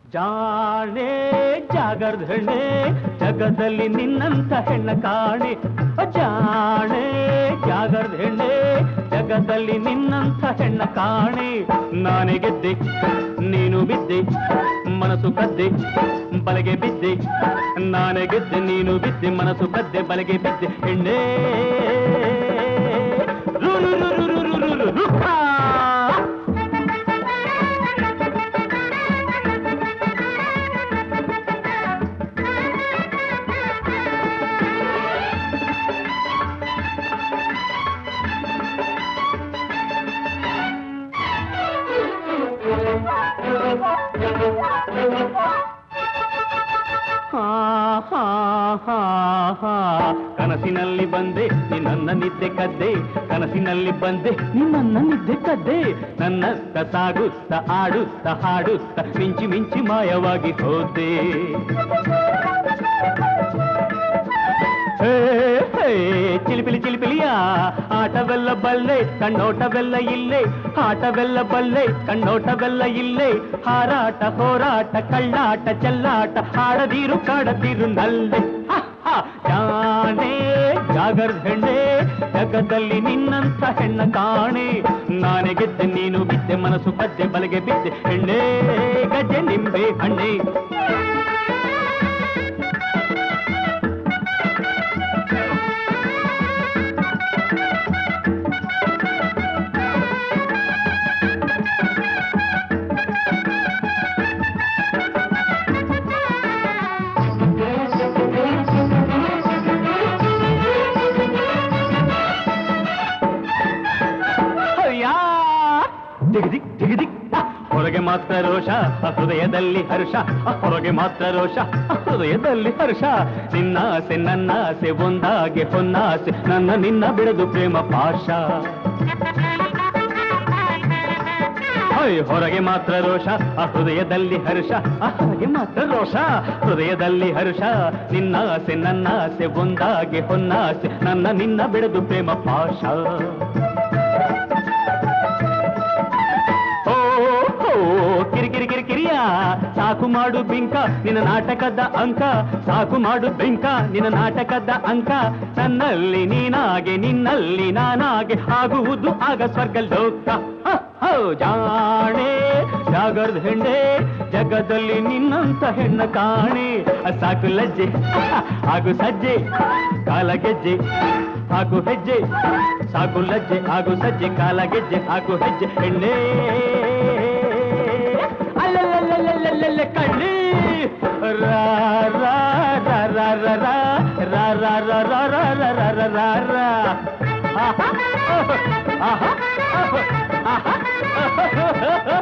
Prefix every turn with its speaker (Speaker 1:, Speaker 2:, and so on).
Speaker 1: ಜಾಣೆ ಜಾಗರ್ಧಣೆ ಜಗದಲ್ಲಿ ನಿನ್ನಂತ ಹೆಣ್ಣ ಕಾಣೆ ಜಾಣೆ ಜಾಗರ್ಧಣೆ ಜಗದಲ್ಲಿ ನಿನ್ನಂತ ಹೆಣ್ಣ ಕಾಣೆ ನಾನೇ ಗೆದ್ದೆ ನೀನು ಬಿದ್ದೆ ಮನಸ್ಸು ಕದ್ದೆ ಬಲಗೆ ಬಿದ್ದೆ ನಾನೇ ಗೆದ್ದೆ ನೀನು ಬಿದ್ದೆ ಮನಸ್ಸು ಕದ್ದೆ ಬಲಗೆ ಬಿದ್ದೆ ಹೆಣ್ಣೆ ಕನಸಿನಲ್ಲಿ ಬಂದೆ ನಿನ್ನ ನಿದ್ದೆ ಕದ್ದೆ ಕನಸಿನಲ್ಲಿ ಬಂದೆ ನಿನ್ನ ನಿದ್ದೆ ಕದ್ದೆ ನನ್ನತ್ತ ಸಾಗುತ್ತ ಆಡುತ್ತ ಹಾಡುತ್ತ ಮಿಂಚಿ ಮಿಂಚಿ ಮಾಯವಾಗಿ ಹೋದೆ ಚಿಲಿಪಿಲಿ ಚಿಲಿಪಿಲಿಯ ಆಟವೆಲ್ಲ ಬಲ್ಲೆ ಕಣ್ಣೋಟವೆಲ್ಲ ಇಲ್ಲೇ ಆಟವೆಲ್ಲ ಬಲ್ಲೆ ಕಣ್ಣೋಟವೆಲ್ಲ ಇಲ್ಲೇ ಹಾರಾಟ ಹೋರಾಟ ಕಳ್ಳಾಟ ಚೆಲ್ಲಾಟ ಹಾಡದಿರು ಕಾಡದಿರು ನಲ್ಲೆ ಜಾಣೆ ಜಾಗರ್ಧಣೆ ಜಗದಲ್ಲಿ ನಿನ್ನಂತ ಹೆಣ್ಣ ಕಾಣೆ ನಾನೇ ಗೆದ್ದೆ ನೀನು ಬಿದ್ದೆ ಮನಸ್ಸು ಕದ್ದೆ ಬಲಗೆ ಬಿದ್ದೆ ಹೆಣ್ಣೆ ಗಜ್ಜೆ ನಿಂಬೆ ಹಣ್ಣೆ ಹೊರಗೆ ಮಾತ್ರ ರೋಷ ಹೃದಯದಲ್ಲಿ ಹರ್ಷ ಹೊರಗೆ ಮಾತ್ರ ರೋಷ ಹೃದಯದಲ್ಲಿ ಹರ್ಷ ನಿನ್ನಾಸೆ ನನ್ನಾಸೆ ಒಂದಾಗೆ ಹೊನ್ನಾಸೆ ನನ್ನ ನಿನ್ನ ಬಿಡದು ಪ್ರೇಮ ಪಾಶ ಹೊರಗೆ ಮಾತ್ರ ರೋಷ ಹೃದಯದಲ್ಲಿ ಹರ್ಷ ಹೊರಗೆ ಮಾತ್ರ ರೋಷ ಹೃದಯದಲ್ಲಿ ಹರ್ಷ ನಿನ್ನಾಸೆ ನನ್ನಾಸೆ ಒಂದಾಗೆ ಹೊನ್ನಾಸೆ ನನ್ನ ನಿನ್ನ ಬಿಡದು ಪ್ರೇಮ ಪಾಶ ಕಿರಿಕಿರಿ ಕಿರಿಕಿರಿಯ ಸಾಕು ಮಾಡು ಬಿಂಕ ನಿನ್ನ ನಾಟಕದ ಅಂಕ ಸಾಕು ಮಾಡು ಬಿಂಕ ನಿನ್ನ ನಾಟಕದ ಅಂಕ ನನ್ನಲ್ಲಿ ನೀನಾಗೆ ನಿನ್ನಲ್ಲಿ ನಾನಾಗೆ ಆಗುವುದು ಆಗ ಸ್ವರ್ಗ ಲೋಕ ಜಾಣೆ ಜಾಗರ್ಧಣೆ ಜಗದಲ್ಲಿ ನಿನ್ನಂತ ಹೆಣ್ಣ ಕಾಣೆ ಸಾಕು ಲಜ್ಜೆ ಹಾಗೂ ಸಜ್ಜೆ ಕಾಲ ಗೆಜ್ಜೆ ಹಾಗೂ ಹೆಜ್ಜೆ ಸಾಕು ಲಜ್ಜೆ ಹಾಗೂ ಸಜ್ಜೆ ಕಾಲ ಗೆಜ್ಜೆ ಹಾಗೂ ಹೆಜ್ಜೆ ಹೆಣ್ಣೆ ಕಳ್ಳಿ ರಾ ರಾ ರಾ ರಾ ರಾ ರಾ ರಾ ರಾ ರಾ ರಾ ರಾ ರಾ ರಾ ರಾ